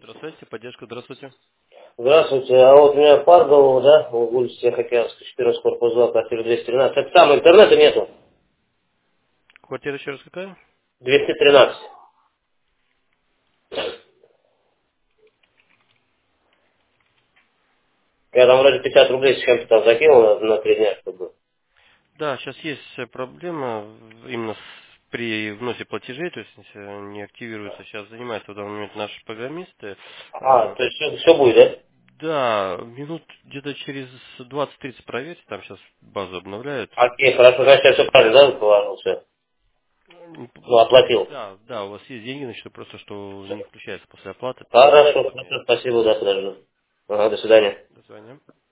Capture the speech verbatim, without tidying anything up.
Здравствуйте, поддержка, здравствуйте. Здравствуйте, а вот у меня Паргова, да, в улице Тихоокеанской, четырнадцать, корпус два, квартира двести тринадцать. Это там интернета нету. Квартира еще раз какая? двести тринадцать. Я там вроде пятьдесят рублей с чем-то там закинул на, на три дня, чтобы... Да, сейчас есть э, проблема в- именно с- при вносе платежей, то есть э, не активируется. Сейчас занимаются в данный момент наши программисты. А, Э, то есть все, все будет, да? Да, минут где-то через двадцать-тридцать проверьте, там сейчас базу обновляют. Окей, хорошо, значит, я все правильно, да, положил все? М, п- Ну, оплатил. Да, да, у вас есть деньги, значит, просто что не включается после оплаты, там Хорошо, автоматически. хорошо, спасибо, да, подожду. Ага, до свидания. До свидания.